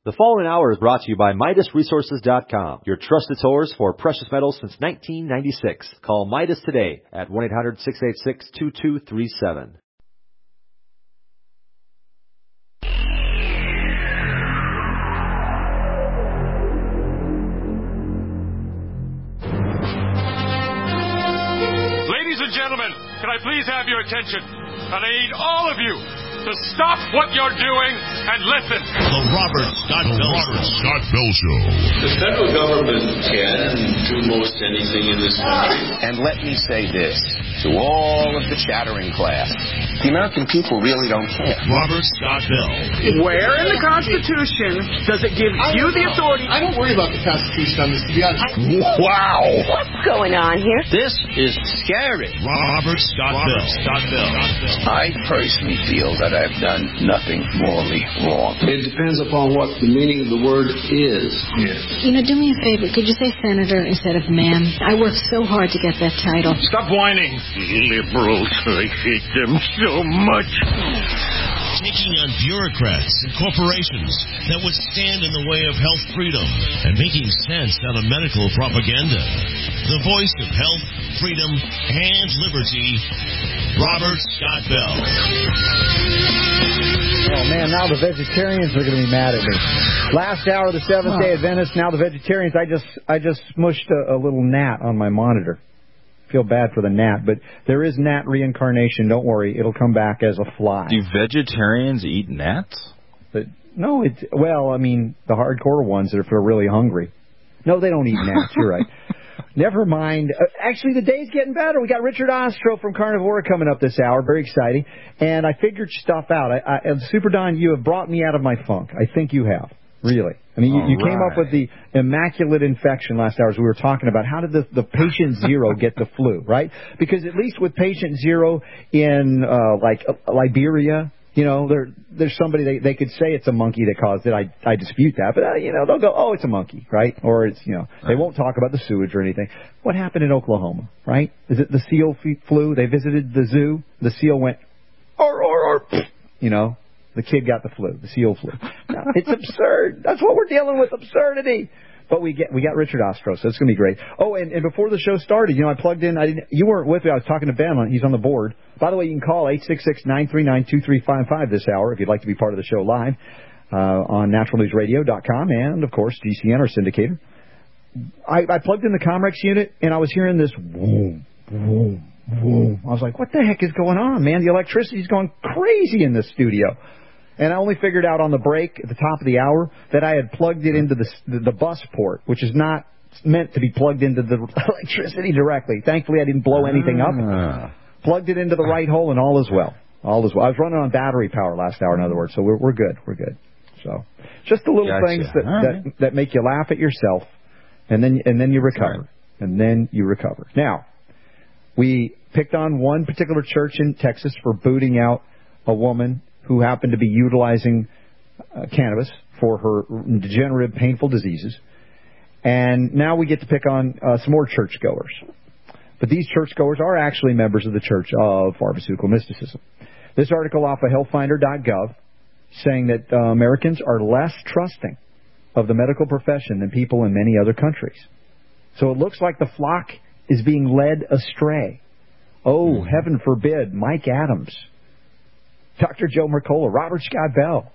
The following hour is brought to you by MidasResources.com, your trusted source for precious metals since 1996. Call Midas today at 1-800-686-2237. Ladies and gentlemen, can I please have your attention? And I need all of you to stop what you're doing and listen. The Robert Scott Bell Show. The federal government can do most anything in this country. And let me say this to all of the chattering class. The American people really don't care. Robert Scott Bell. Where in the Constitution does it give you the authority? I don't worry about the Constitution on this, to be honest. Wow. What's going on here? This is scary. Robert Scott Bell. I personally feel that I've done nothing morally wrong. It depends upon what the meaning of the word is. Yes. You know, do me a favor. Could you say senator instead of ma'am? I worked so hard to get that title. Stop whining. Liberals, I hate them so much. Taking on bureaucrats and corporations that would stand in the way of health freedom and making sense out of medical propaganda. The voice of health, freedom, and liberty, Robert Scott Bell. Oh, man, now the vegetarians are going to be mad at me. Last hour of the Seventh-day Adventist, now the vegetarians. I just smushed a little gnat on my monitor. Feel bad for the gnat, but there is gnat reincarnation. Don't worry, it'll come back as a fly. Do vegetarians eat gnats? But no, I mean the hardcore ones that are really hungry. No, they don't eat gnats. You're right. Never mind. Actually, the day's getting better. We got Richard Ostro from Carnivora coming up this hour. Very exciting. And I figured stuff out. Super Don, you have brought me out of my funk. I think you have. Really. I mean, you came up with the immaculate infection last hour as we were talking about. How did the patient zero get the flu, right? Because at least with patient zero in, Liberia, you know, there's somebody, they could say it's a monkey that caused it. I dispute that. But, they'll go, oh, it's a monkey, right? Or it's, they won't talk about the sewage or anything. What happened in Oklahoma, right? Is it the seal flu? They visited the zoo. The seal went, the kid got the flu, the seal flu. No, it's absurd. That's what we're dealing with, absurdity. But we got Richard Ostro, so it's going to be great. Oh, and before the show started, I plugged in. You weren't with me. I was talking to Ben. He's on the board. By the way, you can call 866-939-2355 this hour if you'd like to be part of the show live on naturalnewsradio.com and, of course, GCN, our syndicator. I plugged in the Comrex unit, and I was hearing this boom, boom, boom. I was like, what the heck is going on, man? The electricity's going crazy in this studio. And I only figured out on the break at the top of the hour that I had plugged it into the bus port, which is not meant to be plugged into the electricity directly. Thankfully, I didn't blow anything up. Plugged it into the right hole, and all is well. All is well. I was running on battery power last hour, in other words, so we're good. We're good. So just the little things that make you laugh at yourself, and then you recover. Right. And then you recover. Now, we picked on one particular church in Texas for booting out a woman who happened to be utilizing cannabis for her degenerative, painful diseases. And now we get to pick on some more churchgoers. But these churchgoers are actually members of the Church of Pharmaceutical Mysticism. This article off of healthfinder.gov saying that Americans are less trusting of the medical profession than people in many other countries. So it looks like the flock is being led astray. Oh, heaven forbid, Mike Adams, Dr. Joe Mercola, Robert Scott Bell,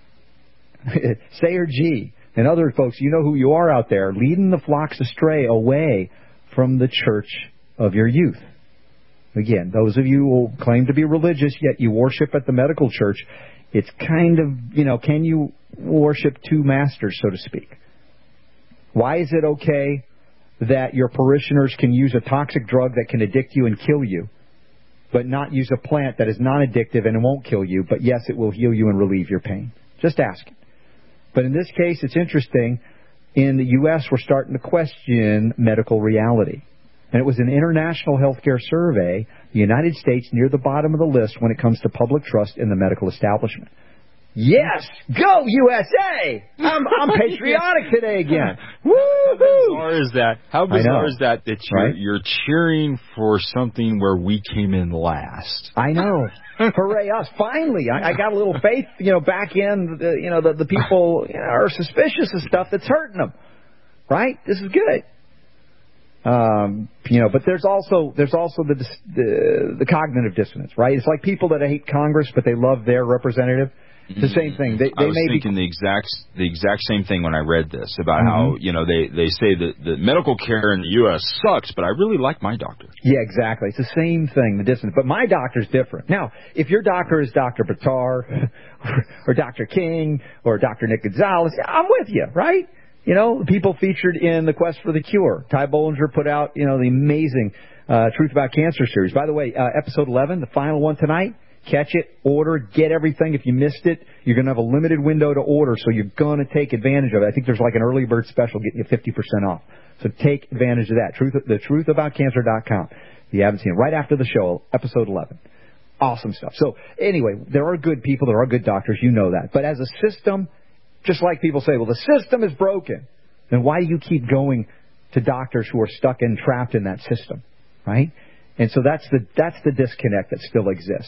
Sayer G., and other folks, you know who you are out there, leading the flocks astray away from the church of your youth. Again, those of you who claim to be religious, yet you worship at the medical church, it's kind of, can you worship two masters, so to speak? Why is it okay that your parishioners can use a toxic drug that can addict you and kill you, but not use a plant that is non-addictive and it won't kill you, but yes, it will heal you and relieve your pain? Just ask it. But in this case, it's interesting. In the U.S., we're starting to question medical reality. And it was an international healthcare survey, the United States near the bottom of the list when it comes to public trust in the medical establishment. Yes, go USA! I'm patriotic today again. Woo-hoo! How bizarre is that you're cheering for something where we came in last? I know. Hooray us. Finally, I got a little faith, back in, the people are suspicious of stuff that's hurting them. Right? This is good. But there's also the cognitive dissonance, right? It's like people that hate Congress, but they love their representative. It's the same thing. I was thinking the exact same thing when I read this about how, they say that the medical care in the U.S. sucks, but I really like my doctor. Yeah, exactly. It's the same thing, the dissonance. But my doctor's different. Now, if your doctor is Dr. Buttar or Dr. King or Dr. Nick Gonzalez, I'm with you, right? The people featured in The Quest for the Cure. Ty Bollinger put out, the amazing Truth About Cancer series. By the way, episode 11, the final one tonight. Catch it, order, get everything. If you missed it, you're going to have a limited window to order, so you're going to take advantage of it. I think there's like an early bird special getting you 50% off. So take advantage of that. TheTruthAboutCancer.com. If you haven't seen it, right after the show, episode 11. Awesome stuff. So anyway, there are good people, there are good doctors, you know that. But as a system, just like people say, well, the system is broken, then why do you keep going to doctors who are stuck and trapped in that system, right? And so that's the disconnect that still exists.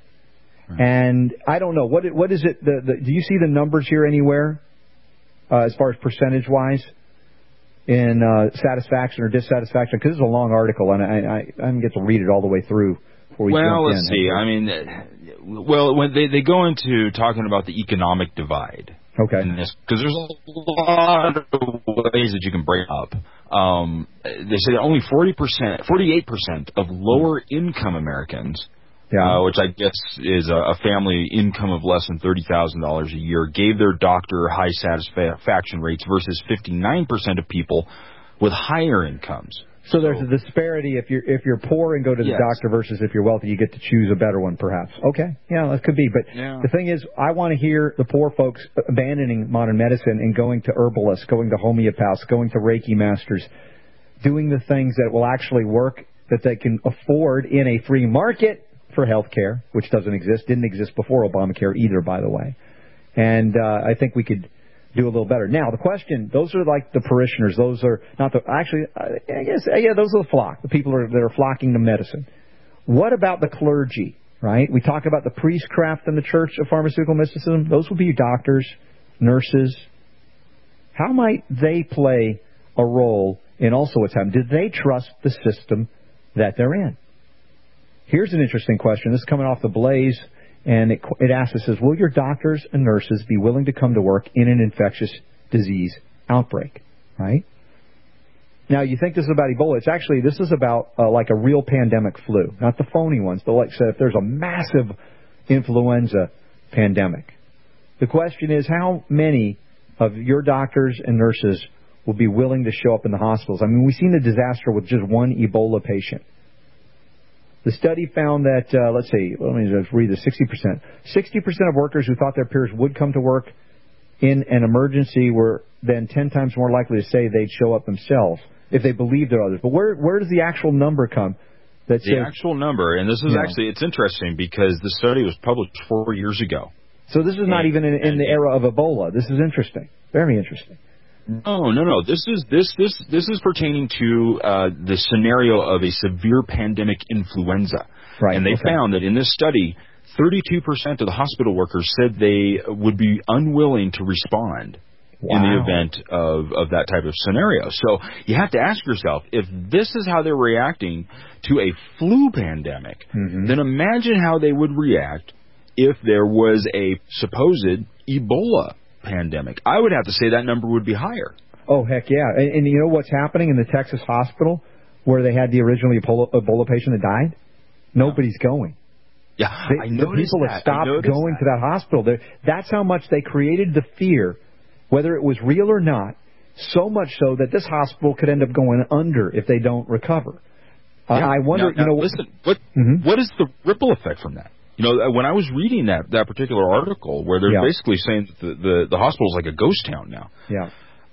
And I don't know, what is it, do you see the numbers here anywhere, as far as percentage-wise, in satisfaction or dissatisfaction? Because this is a long article, and I didn't get to read it all the way through before we jump in. Well, let's see. I mean, when they go into talking about the economic divide. Okay. Because there's a lot of ways that you can break up. They say that only 48% of lower-income Americans, which I guess is a family income of less than $30,000 a year, gave their doctor high satisfaction rates versus 59% of people with higher incomes. So there's a disparity if you're poor and go to the doctor versus if you're wealthy, you get to choose a better one, perhaps. Okay, that could be. But the thing is, I want to hear the poor folks abandoning modern medicine and going to herbalists, going to homeopaths, going to Reiki masters, doing the things that will actually work, that they can afford in a free market for health care, which didn't exist before Obamacare either, by the way. And I think we could do a little better. Now, the question, those are like the parishioners. Those are not the, actually, I guess, those are the flock, the people that are flocking to medicine. What about the clergy, right? We talk about the priestcraft in the Church of Pharmaceutical Mysticism. Those would be doctors, nurses. How might they play a role in also what's happening? Do they trust the system that they're in? Here's an interesting question. This is coming off the Blaze. And it asks, it says, will your doctors and nurses be willing to come to work in an infectious disease outbreak, right? Now, you think this is about Ebola. This is about like a real pandemic flu, not the phony ones, but like I said, if there's a massive influenza pandemic. The question is, how many of your doctors and nurses will be willing to show up in the hospitals? I mean, we've seen the disaster with just one Ebola patient. The study found that, let me just read this, 60%. 60% of workers who thought their peers would come to work in an emergency were then 10 times more likely to say they'd show up themselves if they believed there are others. But where does the actual number come? The actual number, and this is actually, it's interesting because the study was published 4 years ago. So this is not even in the era of Ebola. This is interesting. Very interesting. No. This is pertaining to the scenario of a severe pandemic influenza. Right. And they found that in this study, 32% of the hospital workers said they would be unwilling to respond in the event of that type of scenario. So you have to ask yourself, if this is how they're reacting to a flu pandemic, then imagine how they would react if there was a supposed Ebola pandemic. I would have to say that number would be higher. Oh, heck yeah. And you know what's happening in the Texas hospital where they had the original Ebola patient that died? Nobody's going. Yeah, I noticed people have stopped going to that hospital. That's how much they created the fear, whether it was real or not, so much so that this hospital could end up going under if they don't recover. I wonder, listen, what is the ripple effect from that? When I was reading that particular article where they're basically saying that the hospital is like a ghost town now. Yeah.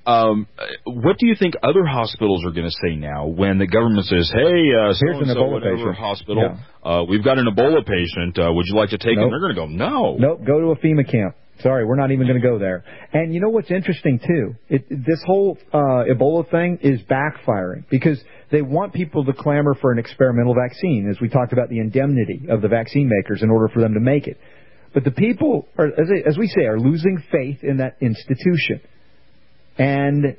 What do you think other hospitals are going to say now when the government says, hey, here's an Ebola patient. Hospital, we've got an Ebola patient. Would you like to take him? They're going to go, no. Nope, go to a FEMA camp. Sorry, we're not even going to go there. And you know what's interesting, too? This whole Ebola thing is backfiring because they want people to clamor for an experimental vaccine, as we talked about the indemnity of the vaccine makers in order for them to make it. But the people, as we say, are losing faith in that institution. And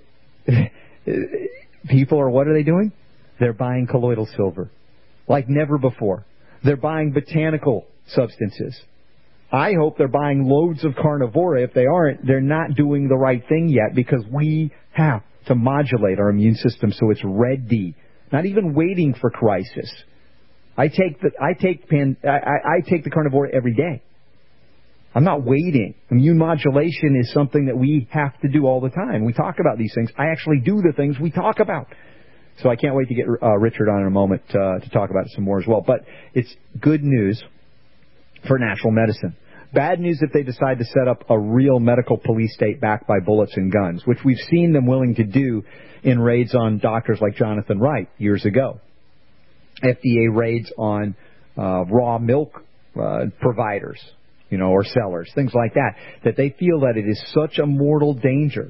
people are, what are they doing? They're buying colloidal silver like never before. They're buying botanical substances. I hope they're buying loads of carnivora. If they aren't, they're not doing the right thing yet because we have to modulate our immune system so it's ready, not even waiting for crisis. I take the carnivora every day. I'm not waiting. Immune modulation is something that we have to do all the time. We talk about these things. I actually do the things we talk about. So I can't wait to get Richard on in a moment to talk about it some more as well. But it's good news for natural medicine. Bad news if they decide to set up a real medical police state backed by bullets and guns, which we've seen them willing to do in raids on doctors like Jonathan Wright years ago. FDA raids on raw milk providers, or sellers, things like that, that they feel that it is such a mortal danger,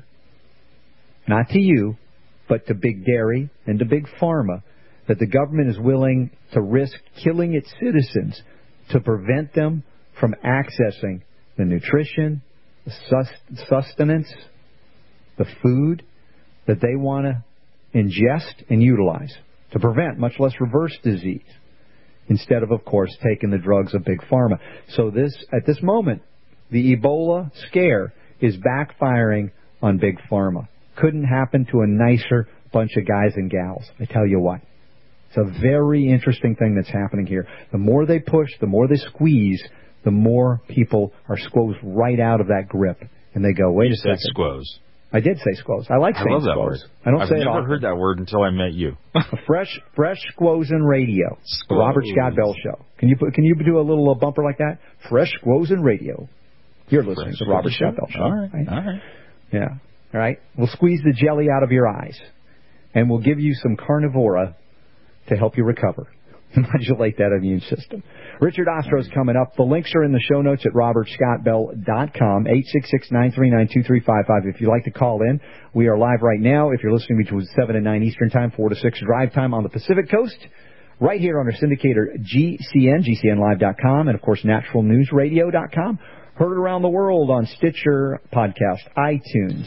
not to you, but to big dairy and to big pharma, that the government is willing to risk killing its citizens to prevent them from accessing the nutrition, the sustenance, the food that they want to ingest and utilize to prevent, much less reverse disease, instead of course, taking the drugs of Big Pharma. So at this moment, the Ebola scare is backfiring on Big Pharma. Couldn't happen to a nicer bunch of guys and gals, I tell you what. It's a very interesting thing that's happening here. The more they push, the more they squeeze, the more people are squoze right out of that grip. And they go, wait a second. Squoze. I did say squoze. I like saying squoze. I love that word. I don't say it often. I've never heard that word until I met you. Fresh Squozen Radio. Squoze. The Robert Scott Bell Show. Can you do a little bumper like that? Fresh Squozen Radio. You're listening to the Robert Scott Bell Show. All right. Yeah. All right. We'll squeeze the jelly out of your eyes. And we'll give you some carnivora to help you recover. Modulate that immune system. Richard Ostro's coming up. The links are in the show notes at robertscottbell.com, 866-939-2355. If you'd like to call in, we are live right now. If you're listening between 7 and 9 Eastern Time, 4 to 6 drive time on the Pacific Coast, right here on our syndicator GCN, GCNlive.com, and, of course, naturalnewsradio.com. Heard around the world on Stitcher Podcast, iTunes,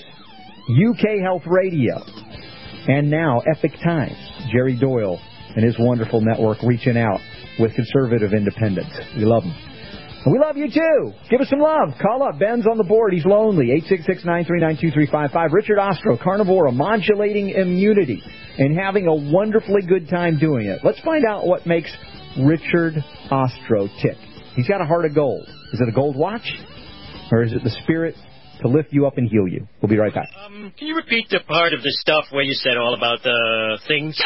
UK Health Radio, and now Epic Times. Jerry Doyle and his wonderful network reaching out with conservative independence. We love them. And we love you, too. Give us some love. Call up. Ben's on the board. He's lonely. 866-939-2355. Richard Ostro, Carnivora, modulating immunity and having a wonderfully good time doing it. Let's find out what makes Richard Ostro tick. He's got a heart of gold. Is it a gold watch? Or is it the spirit to lift you up and heal you? We'll be right back. Can you repeat the part of the stuff where you said all about the things?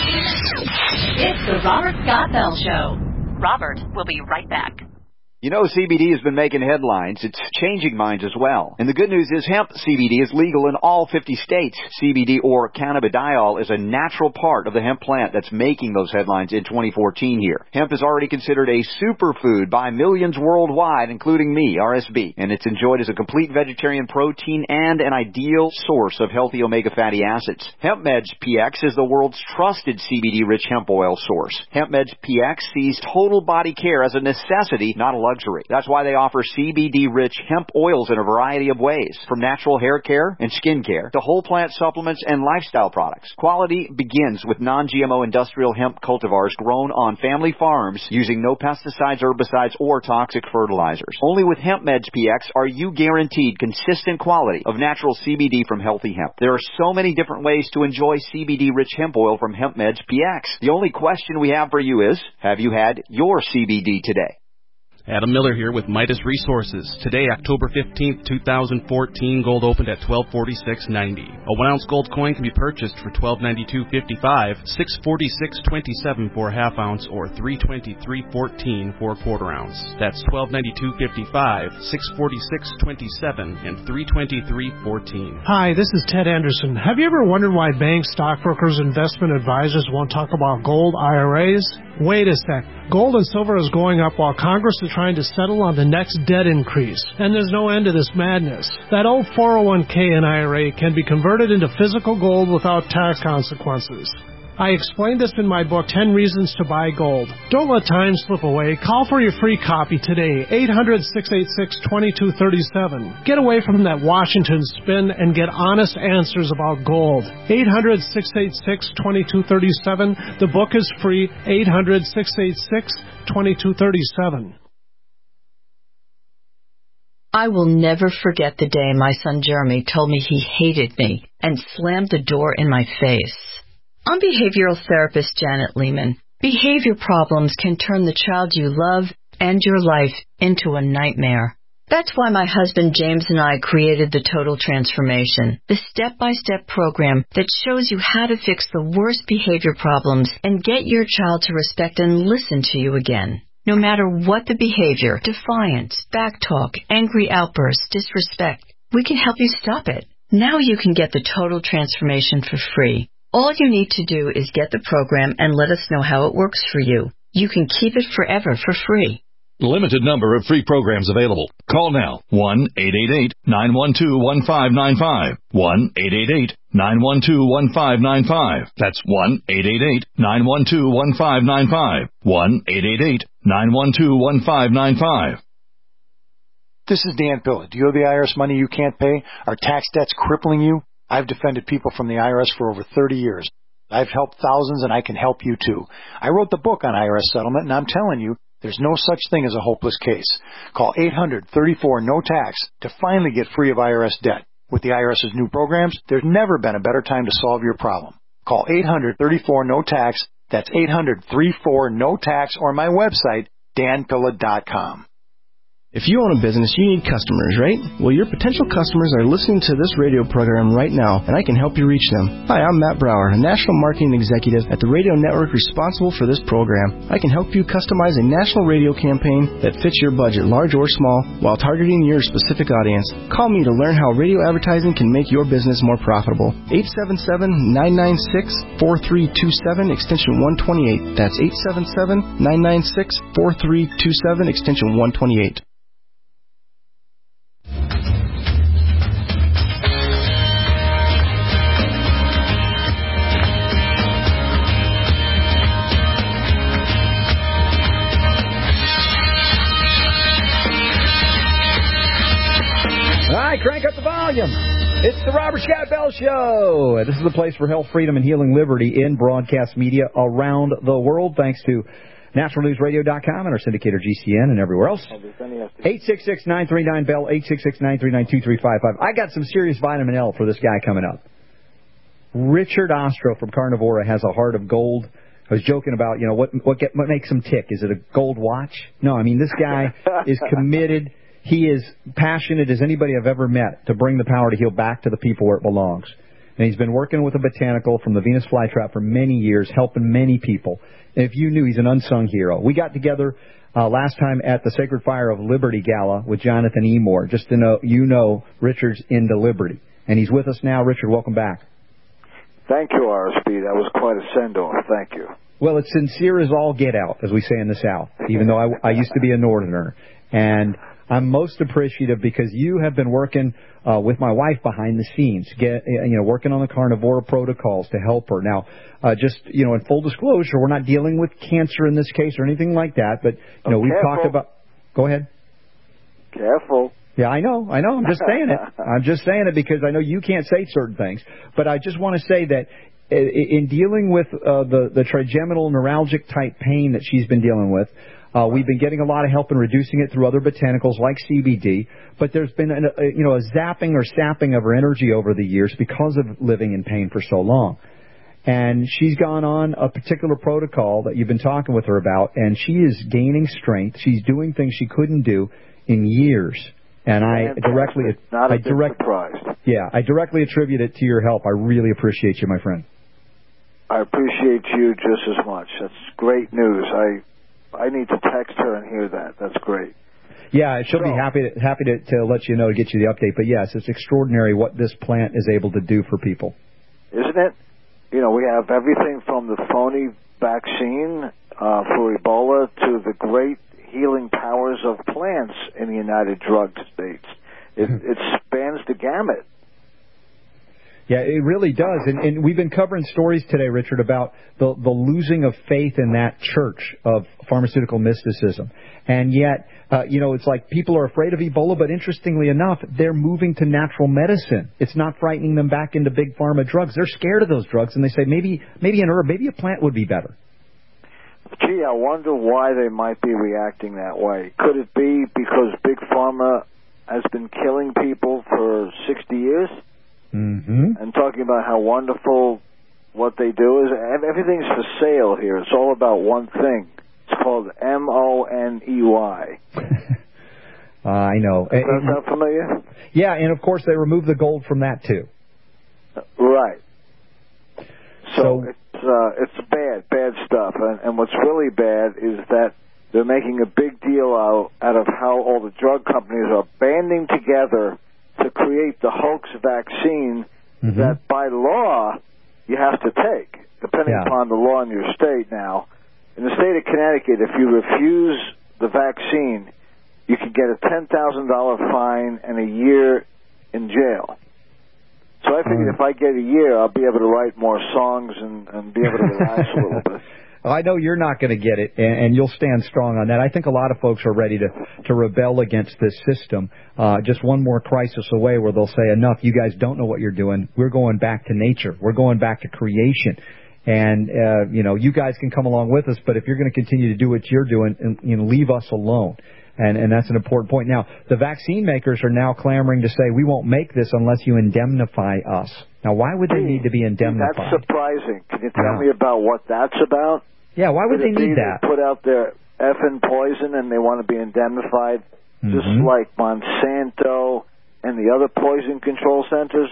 It's the Robert Scott Bell Show. Robert will be right back. You know, CBD has been making headlines. It's changing minds as well. And the good news is hemp CBD is legal in all 50 states. CBD, or cannabidiol, is a natural part of the hemp plant that's making those headlines in 2014 here. Hemp is already considered a superfood by millions worldwide, including me, RSB. And it's enjoyed as a complete vegetarian protein and an ideal source of healthy omega fatty acids. HempMeds PX is the world's trusted CBD-rich hemp oil source. HempMeds PX sees total body care as a necessity, not a luxury. That's why they offer CBD-rich hemp oils in a variety of ways, from natural hair care and skin care to whole plant supplements and lifestyle products. Quality begins with non-GMO industrial hemp cultivars grown on family farms using no pesticides, herbicides, or toxic fertilizers. Only with HempMeds PX are you guaranteed consistent quality of natural CBD from healthy hemp. There are so many different ways to enjoy CBD-rich hemp oil from HempMeds PX. The only question we have for you is, have you had your CBD today? Adam Miller here with Midas Resources. Today, October 15th, 2014, gold opened at $1246.90. A 1-ounce gold coin can be purchased for $1292.55, $646.27 for a half-ounce, or $323.14 for a quarter-ounce. That's $1292.55, $646.27, and $323.14. Hi, this is Ted Anderson. Have you ever wondered why banks, stockbrokers, investment advisors won't talk about gold IRAs? Wait a sec. Gold and silver is going up while Congress is trying to settle on the next debt increase, and there's no end to this madness. That old 401k and IRA can be converted into physical gold without tax consequences. I explained this in my book, 10 Reasons to Buy Gold. Don't let time slip away. Call for your free copy today, 800-686-2237. Get away from that Washington spin and get honest answers about gold. 800-686-2237. The book is free, 800-686-2237. I will never forget the day my son Jeremy told me he hated me and slammed the door in my face. I'm behavioral therapist Janet Lehman. Behavior problems can turn the child you love and your life into a nightmare. That's why my husband James and I created the Total Transformation, the step-by-step program that shows you how to fix the worst behavior problems and get your child to respect and listen to you again. No matter what the behavior, defiance, backtalk, angry outbursts, disrespect, we can help you stop it. Now you can get the Total Transformation for free. All you need to do is get the program and let us know how it works for you. You can keep it forever for free. Limited number of free programs available. Call now. 1-888-912-1595. 1-888-912-1595. That's 1-888-912-1595. 1-888-912-1595. This is Dan Pilla. Do you owe the IRS money you can't pay? Are tax debts crippling you? I've defended people from the IRS for over 30 years. I've helped thousands, and I can help you too. I wrote the book on IRS settlement, and I'm telling you, there's no such thing as a hopeless case. Call 800-34-NO-TAX to finally get free of IRS debt. With the IRS's new programs, there's never been a better time to solve your problem. Call 800-34-NO-TAX. That's 800-34-NO-TAX, or my website, danpilla.com. If you own a business, you need customers, right? Well, your potential customers are listening to this radio program right now, and I can help you reach them. Hi, I'm Matt Brower, a national marketing executive at the radio network responsible for this program. I can help you customize a national radio campaign that fits your budget, large or small, while targeting your specific audience. Call me to learn how radio advertising can make your business more profitable. 877-996-4327, extension 128. That's 877-996-4327, extension 128. Crank up the volume. It's the Robert Scott Bell Show. This is the place for health, freedom, and healing liberty in broadcast media around the world, thanks to nationalnewsradio.com and our syndicator GCN and everywhere else. 866-939-BELL, 866-939-2355. I got some serious vitamin L for this guy coming up. Richard Ostro from Carnivora has a heart of gold. I was joking about, what makes him tick. Is it a gold watch? No, I mean, this guy is committed. He is passionate as anybody I've ever met to bring the power to heal back to the people where it belongs. And he's been working with a botanical from the Venus flytrap for many years, helping many people. And if you knew, he's an unsung hero. We got together last time at the Sacred Fire of Liberty Gala with Jonathan E. Moore, just to know, Richard's into liberty. And he's with us now. Richard, welcome back. Thank you, RSP. That was quite a send-off. Thank you. Well, it's sincere as all get out, as we say in the South, even though I used to be a Northerner. And I'm most appreciative because you have been working with my wife behind the scenes, working on the Carnivora protocols to help her. Now, in full disclosure, we're not dealing with cancer in this case or anything like that, but, we've talked about... Go ahead. Careful. Yeah, I know. I'm just saying it. I'm just saying it because I know you can't say certain things. But I just want to say that in dealing with the trigeminal neuralgic type pain that she's been dealing with, we've been getting a lot of help in reducing it through other botanicals like CBD, but there's been a zapping or sapping of her energy over the years because of living in pain for so long. And she's gone on a particular protocol that you've been talking with her about, and she is gaining strength. She's doing things she couldn't do in years. And I directly attribute it to your help. I really appreciate you, my friend. I appreciate you just as much. That's great news. I need to text her and hear that. That's great. Yeah, she'll be happy to let you know, to get you the update. But yes, it's extraordinary what this plant is able to do for people. Isn't it? We have everything from the phony vaccine for Ebola to the great healing powers of plants in the United Drug States. It spans the gamut. Yeah, it really does. And we've been covering stories today, Richard, about the losing of faith in that church of pharmaceutical mysticism. And yet, it's like people are afraid of Ebola, but interestingly enough, they're moving to natural medicine. It's not frightening them back into big pharma drugs. They're scared of those drugs, and they say maybe an herb, maybe a plant would be better. Gee, I wonder why they might be reacting that way. Could it be because big pharma has been killing people for 60 years? Mm-hmm. And talking about how wonderful what they do is. Everything's for sale here. It's all about one thing. It's called MONEY. I know. Does that sound familiar? Yeah, and of course they remove the gold from that too. Right. So it's bad stuff. And what's really bad is that they're making a big deal out of how all the drug companies are banding together to create the hoax vaccine that by law you have to take, depending upon the law in your state now. In the state of Connecticut, if you refuse the vaccine, you can get a $10,000 fine and a year in jail. So I figured if I get a year, I'll be able to write more songs and be able to relax a little bit. I know you're not going to get it, and you'll stand strong on that. I think a lot of folks are ready to rebel against this system. Just one more crisis away where they'll say, enough, you guys don't know what you're doing. We're going back to nature. We're going back to creation. And, you guys can come along with us, but if you're going to continue to do what you're doing, leave us alone. And that's an important point. Now, the vaccine makers are now clamoring to say, we won't make this unless you indemnify us. Now, why would they need to be indemnified? That's surprising. Can you tell me about what that's about? Yeah, why would they need that? They put out their effing poison and they want to be indemnified, just like Monsanto and the other poison control centers?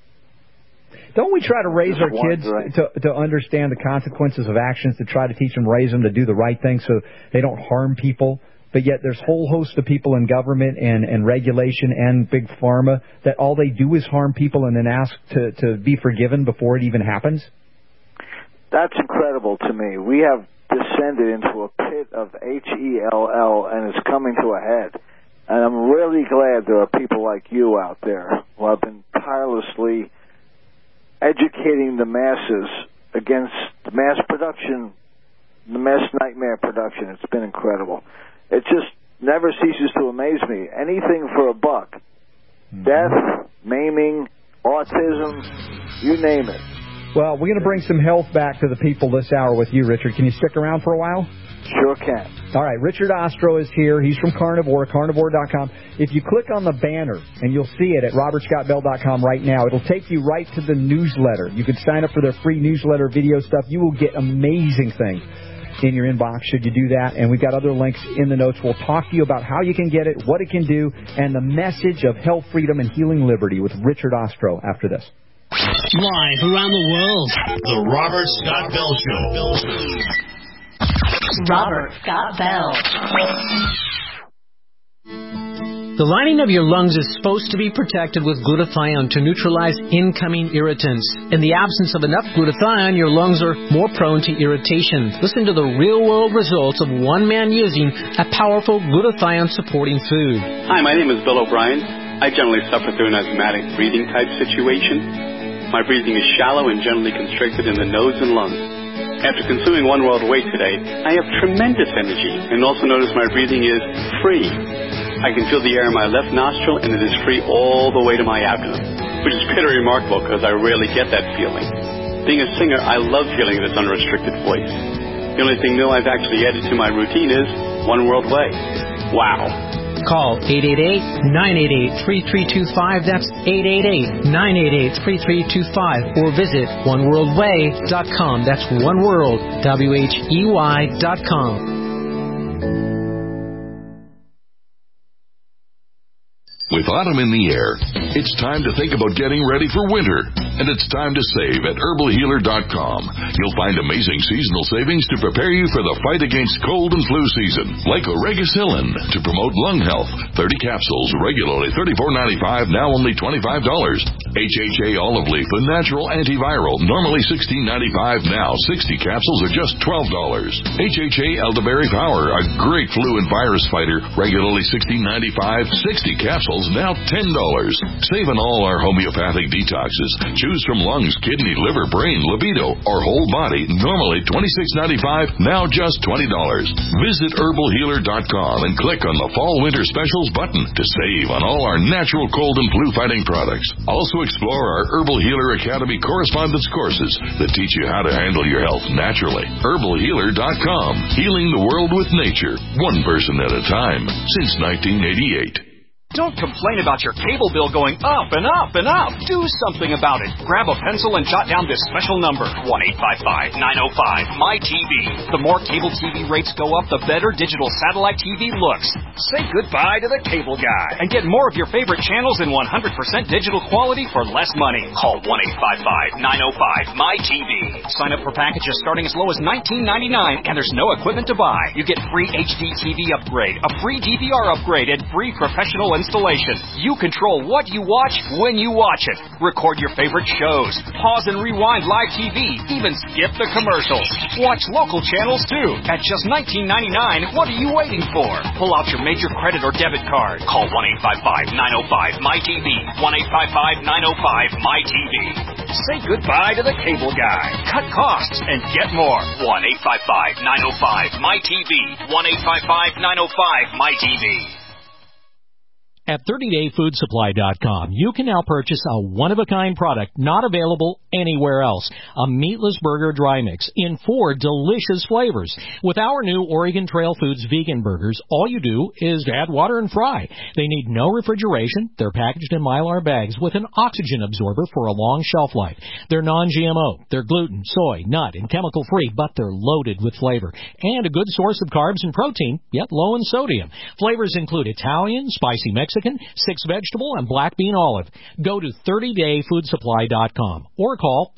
Don't we try to raise our kids to understand the consequences of actions, to try to teach them, raise them to do the right thing so they don't harm people? But yet there's a whole host of people in government and regulation and big pharma that all they do is harm people and then ask to be forgiven before it even happens? That's incredible to me. We have descended into a pit of HELL, and it's coming to a head. And I'm really glad there are people like you out there who have been tirelessly educating the masses against the mass production, the mass nightmare production. It's been incredible. It just never ceases to amaze me. Anything for a buck. Death, maiming, autism, you name it. Well, we're going to bring some health back to the people this hour with you, Richard. Can you stick around for a while? Sure can. All right, Richard Ostro is here. He's from Carnivore, carnivore.com. If you click on the banner, and you'll see it at robertscottbell.com right now, it'll take you right to the newsletter. You can sign up for their free newsletter video stuff. You will get amazing things in your inbox should you do that. And we've got other links in the notes. We'll talk to you about how you can get it, what it can do, and the message of health, freedom, and healing liberty with Richard Ostro after this. Live around the world, The Robert Scott Bell Show. Robert Scott Bell. The lining of your lungs is supposed to be protected with glutathione to neutralize incoming irritants. In the absence of enough glutathione, your lungs are more prone to irritation. Listen to the real-world results of one man using a powerful glutathione-supporting food. Hi, my name is Bill O'Brien. I generally suffer through an asthmatic breathing type situation. My breathing is shallow and generally constricted in the nose and lungs. After consuming One World Whey today, I have tremendous energy and also notice my breathing is free. I can feel the air in my left nostril and it is free all the way to my abdomen, which is pretty remarkable because I rarely get that feeling. Being a singer, I love hearing this unrestricted voice. The only thing new I've actually added to my routine is One World Whey. Wow. Call 888-988-3325. That's 888-988-3325. Or visit oneworldwhey.com. That's oneworld.com. With autumn in the air, it's time to think about getting ready for winter. And it's time to save at herbalhealer.com. You'll find amazing seasonal savings to prepare you for the fight against cold and flu season. Like Oregacillin to promote lung health. 30 capsules, regularly $34.95, now only $25. HHA Olive Leaf, a natural antiviral, normally $16.95, now 60 capsules are just $12. HHA Elderberry Power, a great flu and virus fighter, regularly $16.95, 60 capsules, now $10. Save on all our homeopathic detoxes. Choose from lungs, kidney, liver, brain, libido, or whole body, normally $26.95, now just $20. Visit herbalhealer.com and click on the Fall-Winter Specials button to save on all our natural cold and flu-fighting products. Also explore our Herbal Healer Academy correspondence courses that teach you how to handle your health naturally. herbalhealer.com. Healing the world with nature, one person at a time, since 1988. Don't complain about your cable bill going up and up and up. Do something about it. Grab a pencil and jot down this special number, 1-855-905-MY-TV. The more cable TV rates go up, the better digital satellite TV looks. Say goodbye to the cable guy and get more of your favorite channels in 100% digital quality for less money. Call 1-855-905-MY-TV. Sign up for packages starting as low as $19.99, and there's no equipment to buy. You get free HD TV upgrade, a free DVR upgrade, and free professional installation. You control what you watch when you watch it. Record your favorite shows. Pause and rewind live TV. Even skip the commercials. Watch local channels too. At just $19.99, what are you waiting for? Pull out your major credit or debit card. Call 1-855-905-MY-TV. 1-855-905-MY-TV. Say goodbye to the cable guy. Cut costs and get more. 1-855-905-MY-TV. 1-855-905-MY-TV. At 30dayfoodsupply.com, you can now purchase a one-of-a-kind product not available anywhere else. A meatless burger dry mix in 4 delicious flavors. With our new Oregon Trail Foods vegan burgers, all you do is add water and fry. They need no refrigeration. They're packaged in Mylar bags with an oxygen absorber for a long shelf life. They're non-GMO. They're gluten, soy, nut, and chemical-free, but they're loaded with flavor. And a good source of carbs and protein, yet low in sodium. Flavors include Italian, spicy Mexican, 6-vegetable, and black bean olive. Go to 30dayfoodsupply.com or call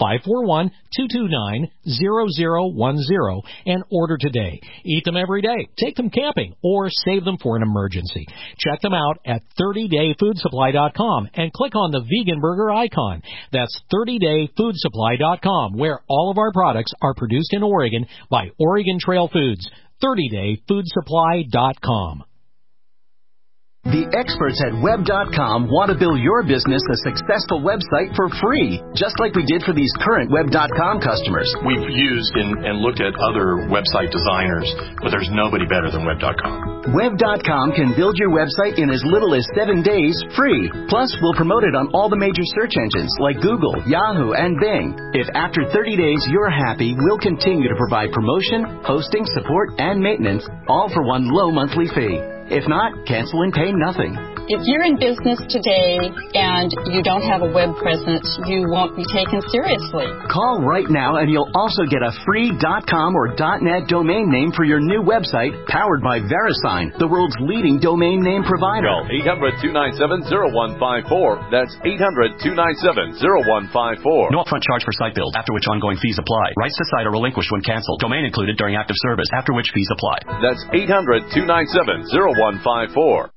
541-229-0010 and order today. Eat them every day, take them camping, or save them for an emergency. Check them out at 30dayfoodsupply.com and click on the vegan burger icon. That's 30dayfoodsupply.com, where all of our products are produced in Oregon by Oregon Trail Foods. 30dayfoodsupply.com. The experts at Web.com want to build your business a successful website for free, just like we did for these current Web.com customers. We've used and looked at other website designers, but there's nobody better than Web.com. Web.com can build your website in as little as 7 days free. Plus, we'll promote it on all the major search engines like Google, Yahoo, and Bing. If after 30 days you're happy, we'll continue to provide promotion, hosting, support, and maintenance, all for one low monthly fee. If not, cancel and pay nothing. If you're in business today and you don't have a web presence, you won't be taken seriously. Call right now and you'll also get a free .com or .net domain name for your new website, powered by VeriSign, the world's leading domain name provider. Call 800-297-0154. That's 800-297-0154. No upfront charge for site build, after which ongoing fees apply. Rights to site are relinquished when canceled. Domain included during active service, after which fees apply. That's 800-297-0154.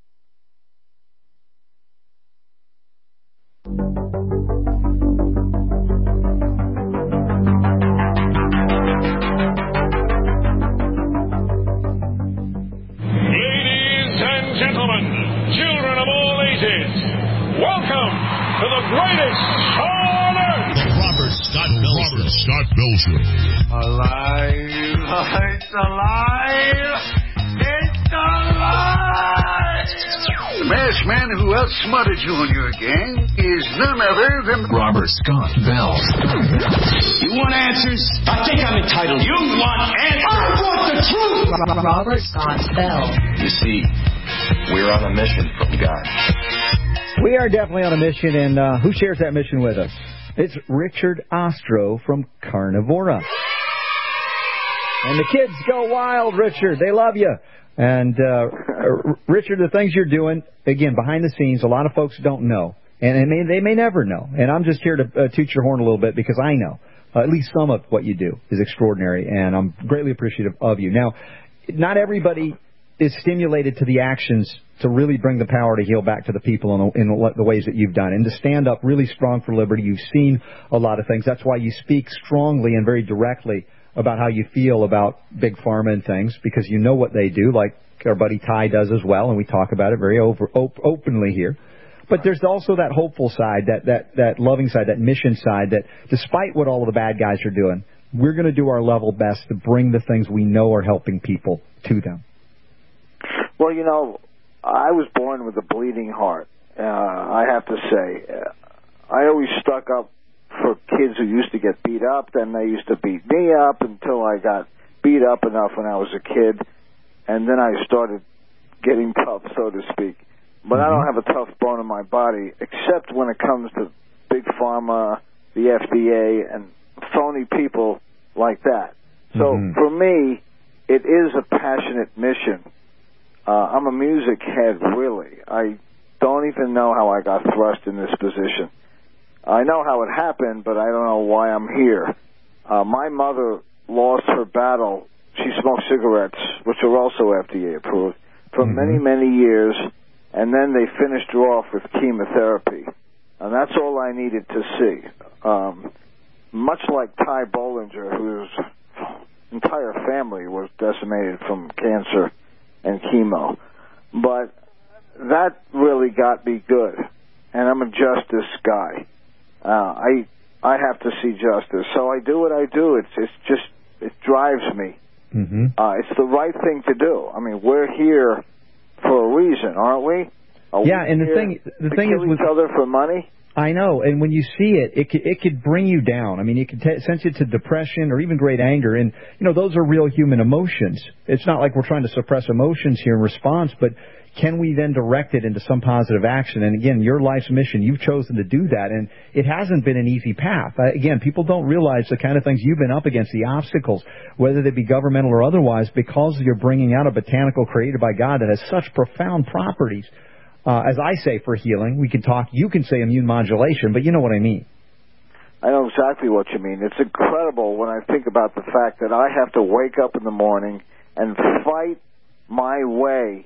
Welcome to the greatest show on earth! The Robert Scott Bell Show. Alive! It's alive! It's alive! Masked man who outsmarted you on your gang is none other than Robert Scott Bell. You want answers? I think I'm entitled. You want answers? I want the truth! Robert Scott Bell. You see, we're on a mission from God. We are definitely on a mission, and who shares that mission with us? It's Richard Ostro from Carnivora. And the kids go wild, Richard. They love you. And, Richard, the things you're doing, again, behind the scenes, a lot of folks don't know. And they may never know. And I'm just here to toot your horn a little bit because I know at least some of what you do is extraordinary, and I'm greatly appreciative of you. Now, not everybody is stimulated to the actions to really bring the power to heal back to the people in the ways that you've done, and to stand up really strong for liberty. You've seen a lot of things. That's why you speak strongly and very directly about how you feel about Big Pharma and things, because you know what they do, like our buddy Ty does as well, and we talk about it very openly here. But there's also that hopeful side, that loving side, that mission side, that despite what all of the bad guys are doing, we're going to do our level best to bring the things we know are helping people to them. Well, you know, I was born with a bleeding heart. I have to say, I always stuck up for kids who used to get beat up. Then they used to beat me up until I got beat up enough when I was a kid. And then I started getting tough, so to speak. But I don't have a tough bone in my body, except when it comes to Big Pharma, the FDA, and phony people like that. So for me, it is a passionate mission. I'm a music head, really. I don't even know how I got thrust in this position. I know how it happened, but I don't know why I'm here. My mother lost her battle. She smoked cigarettes, which are also FDA approved, for many, many years, and then they finished her off with chemotherapy. And that's all I needed to see. Much like Ty Bollinger, whose entire family was decimated from cancer and chemo. But that really got me good. And I'm a justice guy. I have to see justice. So I do what I do. It drives me. It's the right thing to do. I mean, we're here for a reason, aren't we? And the thing is, with each other for money. I know, and when you see it, it could bring you down. I mean, it could send you to depression or even great anger, and those are real human emotions. It's not like we're trying to suppress emotions here in response, but can we then direct it into some positive action? And again, your life's mission, you've chosen to do that, and it hasn't been an easy path. Again, people don't realize the kind of things you've been up against, the obstacles, whether they be governmental or otherwise, because you're bringing out a botanical created by God that has such profound properties. As I say, for healing, you can say immune modulation, but you know what I mean. I know exactly what you mean. It's incredible when I think about the fact that I have to wake up in the morning and fight my way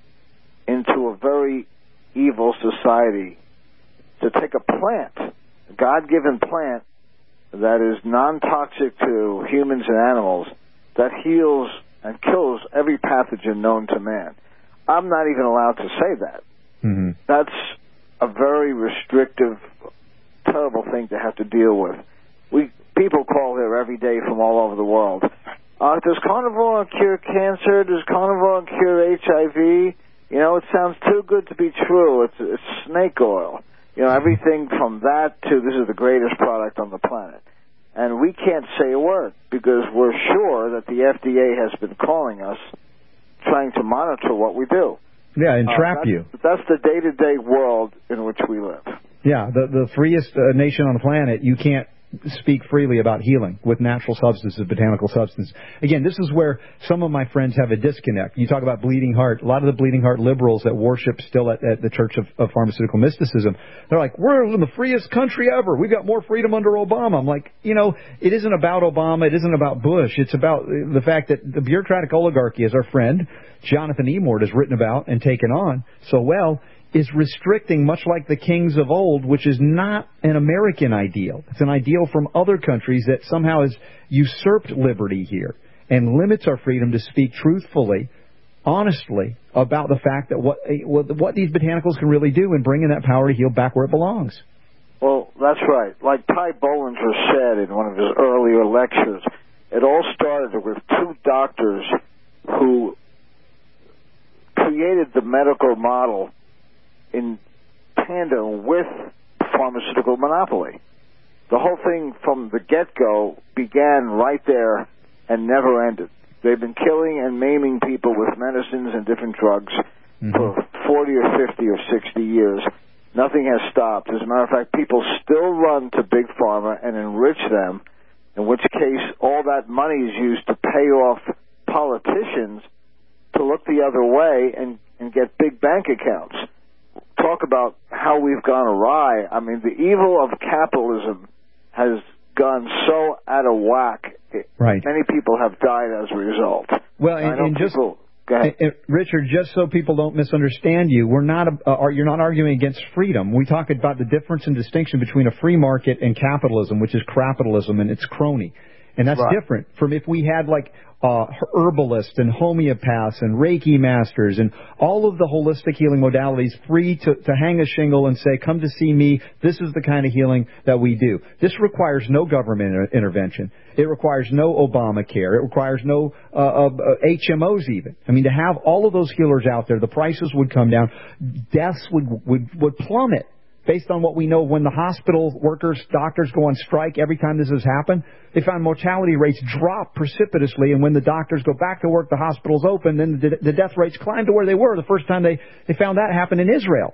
into a very evil society to take a plant, a God-given plant that is non-toxic to humans and animals, that heals and kills every pathogen known to man. I'm not even allowed to say that. That's a very restrictive, terrible thing to have to deal with. People call here every day from all over the world. Does carnivore cure cancer? Does carnivore cure HIV? It sounds too good to be true. It's snake oil. Everything from that to this is the greatest product on the planet. And we can't say a word because we're sure that the FDA has been calling us, trying to monitor what we do. Yeah, entrap you. That's the day-to-day world in which we live. Yeah, the freest nation on the planet, you can't speak freely about healing with natural substances, botanical substances. Again, this is where some of my friends have a disconnect. You talk about bleeding heart. A lot of the bleeding heart liberals that worship still at the Church of Pharmaceutical Mysticism, they're like, we're in the freest country ever. We've got more freedom under Obama. I'm like, it isn't about Obama. It isn't about Bush. It's about the fact that the bureaucratic oligarchy, as our friend Jonathan Emord has written about and taken on so well, is restricting, much like the kings of old, which is not an American ideal. It's an ideal from other countries that somehow has usurped liberty here and limits our freedom to speak truthfully, honestly, about the fact that what these botanicals can really do and bring in that power to heal back where it belongs. Well, that's right. Like Ty Bollinger said in one of his earlier lectures, it all started with two doctors who created the medical model in tandem with pharmaceutical monopoly. The whole thing from the get-go began right there and never ended. They've been killing and maiming people with medicines and different drugs for 40 or 50 or 60 years. Nothing has stopped. As a matter of fact, people still run to Big Pharma and enrich them, in which case all that money is used to pay off politicians to look the other way and get big bank accounts. Talk about how we've gone awry. I mean, the evil of capitalism has gone so out of whack. Right. Many people have died as a result. Well, and Go ahead. Richard, just so people don't misunderstand you, you're not arguing against freedom. We talk about the difference and distinction between a free market and capitalism, which is crapitalism and its crony. And that's different from if we had like herbalists and homeopaths and Reiki masters and all of the holistic healing modalities free to hang a shingle and say, come to see me. This is the kind of healing that we do. This requires no government intervention. It requires no Obamacare. It requires no HMOs even. I mean, to have all of those healers out there, the prices would come down. Deaths would plummet. Based on what we know, when the hospital workers, doctors go on strike every time this has happened, they found mortality rates drop precipitously, and when the doctors go back to work, the hospitals open, then the death rates climb to where they were the first time they found that happen in Israel.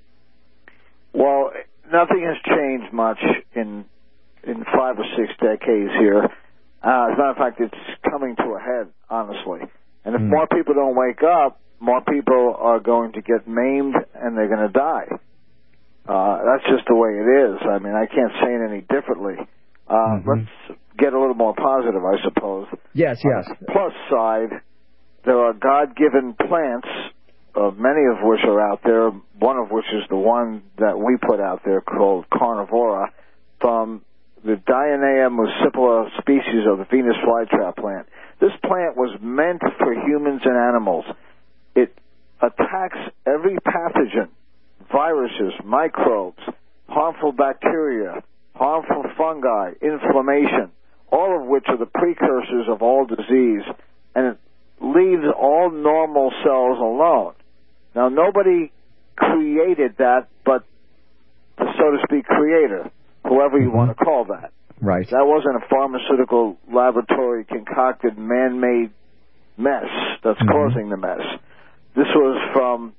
Well, nothing has changed much in 5 or 6 decades here. As a matter of fact, it's coming to a head, honestly. And if more people don't wake up, more people are going to get maimed and they're going to die. That's just the way it is. I mean, I can't say it any differently. Let's get a little more positive, I suppose. Yes. On the plus side, there are God-given plants, many of which are out there, one of which is the one that we put out there called Carnivora, from the Dionea muscipula species of the Venus flytrap plant. This plant was meant for humans and animals. It attacks every pathogen, viruses, microbes, harmful bacteria, harmful fungi, inflammation, all of which are the precursors of all disease, and it leaves all normal cells alone. Now, nobody created that but the, so to speak, creator, whoever you want to call that. Right. That wasn't a pharmaceutical laboratory concocted man-made mess that's causing the mess. This was from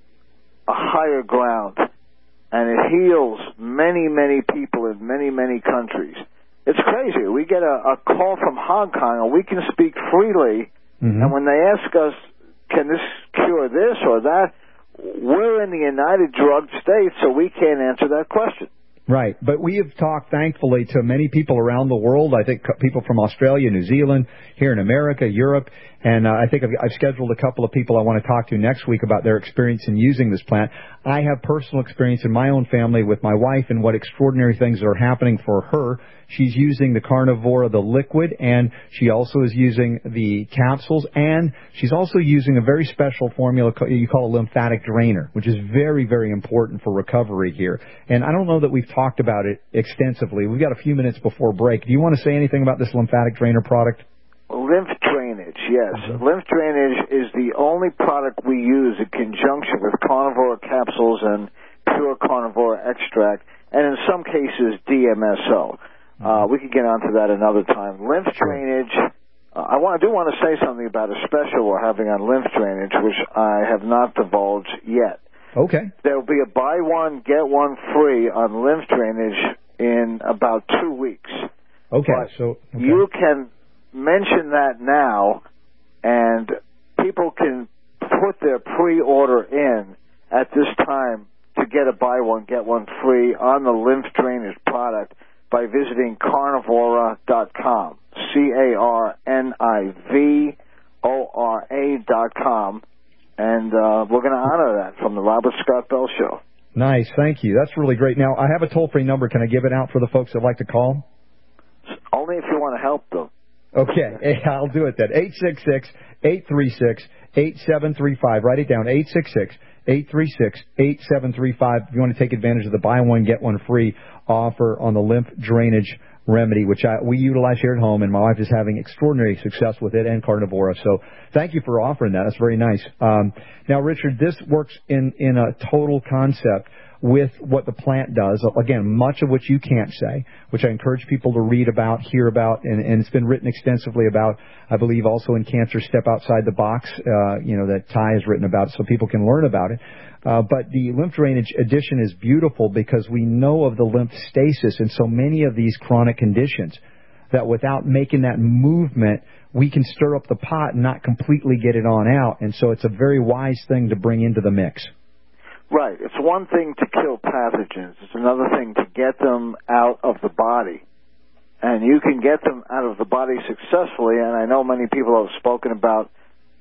a higher ground, and it heals many, many people in many, many countries. It's crazy. We get a call from Hong Kong, and we can speak freely, and when they ask us, can this cure this or that, we're in the United Drug States, so we can't answer that question. Right, but we have talked, thankfully, to many people around the world. I think people from Australia, New Zealand, here in America, Europe, and I think I've scheduled a couple of people I want to talk to next week about their experience in using this plant. I have personal experience in my own family with my wife and what extraordinary things are happening for her. She's using the Carnivora, the liquid, and she also is using the capsules, and she's also using a very special formula you call a lymphatic drainer, which is very, very important for recovery here. And I don't know that we've talked about it extensively. We've got a few minutes before break. Do you want to say anything about this lymphatic drainer product? Lymph drainage, yes. Lymph drainage is the only product we use in conjunction with Carnivora capsules and pure Carnivora extract, and in some cases DMSO. We could get onto that another time. Lymph drainage, I do want to say something about a special we're having on lymph drainage, which I have not divulged yet. Okay. There will be a buy one, get one free on lymph drainage in about 2 weeks. Okay, you can mention that now, and people can put their pre-order in at this time to get a buy one, get one free on the lymph drainage product by visiting carnivora.com, carnivora.com, and we're going to honor that from the Robert Scott Bell Show. Nice, thank you. That's really great. Now, I have a toll-free number. Can I give it out for the folks that like to call? Only if you want to help them. Okay, I'll do it then. 866-836-8735. Write it down, 866-836-8735. If you want to take advantage of the buy one, get one free offer on the lymph drainage remedy, which we utilize here at home, and my wife is having extraordinary success with it and Carnivora. So thank you for offering that. That's very nice. Now, Richard, this works in a total concept with what the plant does. Again, much of which you can't say, which I encourage people to read about, hear about, and it's been written extensively about, I believe, also in Cancer Step Outside the Box, that Ty has written about, so people can learn about it. But the lymph drainage addition is beautiful because we know of the lymph stasis in so many of these chronic conditions that without making that movement, we can stir up the pot and not completely get it on out. And so it's a very wise thing to bring into the mix. Right. It's one thing to kill pathogens. It's another thing to get them out of the body. And you can get them out of the body successfully, and I know many people have spoken about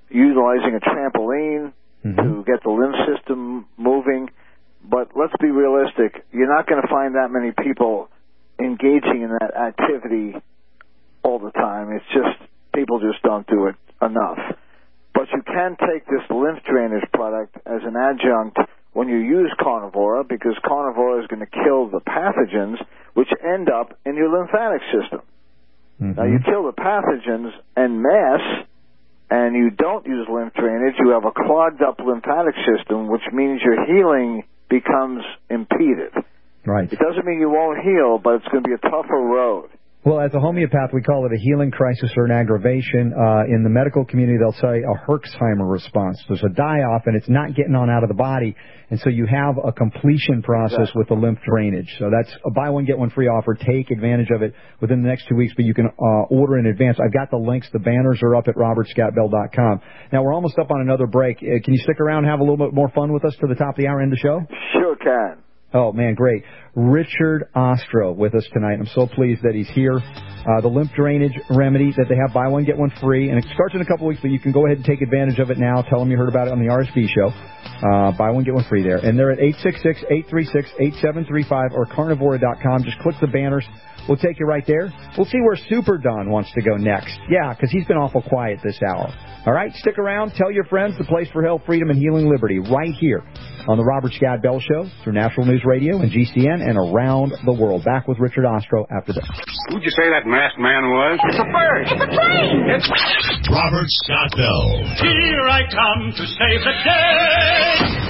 utilizing a trampoline to get the lymph system moving. But let's be realistic. You're not going to find that many people engaging in that activity all the time. It's just, people just don't do it enough. But you can take this lymph drainage product as an adjunct when you use Carnivora, because Carnivora is going to kill the pathogens which end up in your lymphatic system. Now, you kill the pathogens en masse, and you don't use lymph drainage, you have a clogged up lymphatic system, which means your healing becomes impeded. Right. It doesn't mean you won't heal, but it's going to be a tougher road. Well, as a homeopath, we call it a healing crisis or an aggravation. In the medical community, they'll say a Herxheimer response. There's a die-off, and it's not getting on out of the body, and so you have a completion process with the lymph drainage. So that's a buy one, get one free offer. Take advantage of it within the next 2 weeks, but you can order in advance. I've got the links. The banners are up at robertscottbell.com. Now, we're almost up on another break. Can you stick around and have a little bit more fun with us to the top of the hour, end the show? Sure can. Oh, man, great. Richard Ostro with us tonight. I'm so pleased that he's here. The lymph drainage remedy that they have, buy one, get one free. And it starts in a couple weeks, but you can go ahead and take advantage of it now. Tell them you heard about it on the RSB show. Buy one, get one free there. And they're at 866-836-8735 or carnivora.com. Just click the banners. We'll take you right there. We'll see where Super Don wants to go next. Yeah, because he's been awful quiet this hour. All right, stick around. Tell your friends the place for health, freedom, and healing liberty right here on the Robert Scott Bell Show through National News Radio and GCN and around the world. Back with Richard Ostro after this. Who'd you say that masked man was? It's a bird. It's a plane. It's Robert Scott Bell. Here I come to save the day.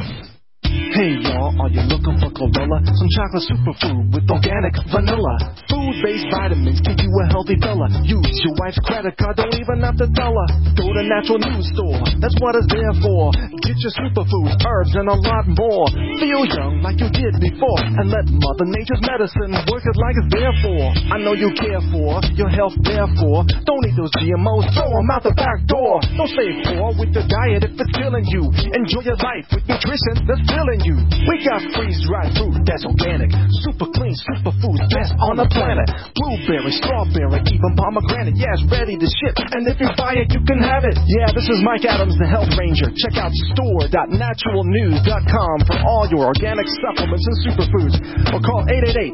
Hey y'all, are you looking for chlorella? Some chocolate superfood with organic vanilla. Food-based vitamins keep you a healthy fella. Use your wife's credit card, don't even have to tell her. Go to Natural News Store, that's what it's there for. Get your superfoods, herbs, and a lot more. Feel young like you did before, and let Mother Nature's medicine work it like it's there for. I know you care for your health, therefore. Don't eat those GMOs, throw them out the back door. Don't stay poor with your diet if it's killing you. Enjoy your life with nutrition that's filling you. We got freeze-dried fruit that's organic, super clean, super food, best on the planet. Blueberry, strawberry, even pomegranate, yeah, it's ready to ship. And if you buy it, you can have it. Yeah, this is Mike Adams, the Health Ranger. Check out store.naturalnews.com for all your organic supplements and superfoods. Or call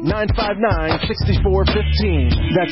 888-959-6415. That's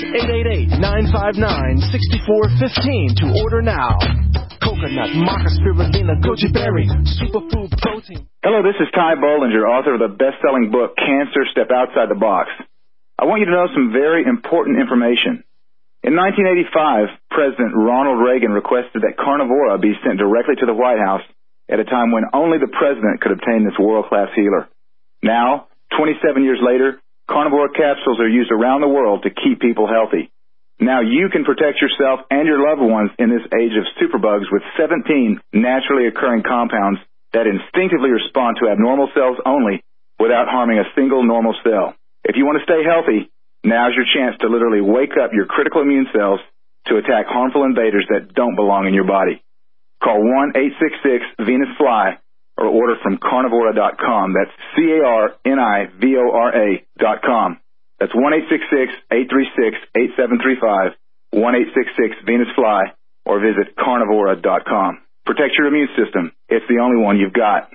888-959-6415 to order now. Coconut, maca, spirulina, goji berry, superfood protein. Hello, this is Ty Bollinger, author of the best-selling book, Cancer, Step Outside the Box. I want you to know some very important information. In 1985, President Ronald Reagan requested that Carnivora be sent directly to the White House at a time when only the president could obtain this world-class healer. Now, 27 years later, Carnivora capsules are used around the world to keep people healthy. Now you can protect yourself and your loved ones in this age of superbugs with 17 naturally occurring compounds that instinctively respond to abnormal cells only without harming a single normal cell. If you want to stay healthy, now's your chance to literally wake up your critical immune cells to attack harmful invaders that don't belong in your body. Call 1-866-VENUS-FLY or order from carnivora.com. That's carnivora.com. That's 1-866-836-8735, 1-866-VENUS-FLY, or visit carnivora.com. Protect your immune system. It's the only one you've got.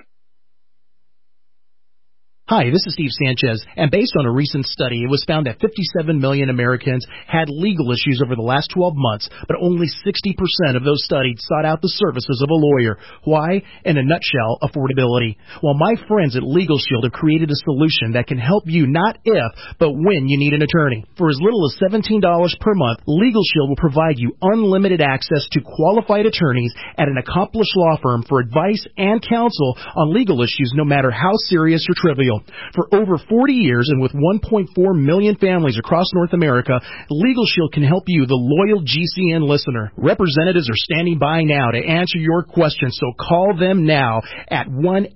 Hi, this is Steve Sanchez, and based on a recent study, it was found that 57 million Americans had legal issues over the last 12 months, but only 60% of those studied sought out the services of a lawyer. Why? In a nutshell, affordability. Well, my friends at Legal Shield have created a solution that can help you not if, but when you need an attorney. For as little as $17 per month, Legal Shield will provide you unlimited access to qualified attorneys at an accomplished law firm for advice and counsel on legal issues, no matter how serious or trivial. For over 40 years and with 1.4 million families across North America, Legal Shield can help you, the loyal GCN listener. Representatives are standing by now to answer your questions, so call them now at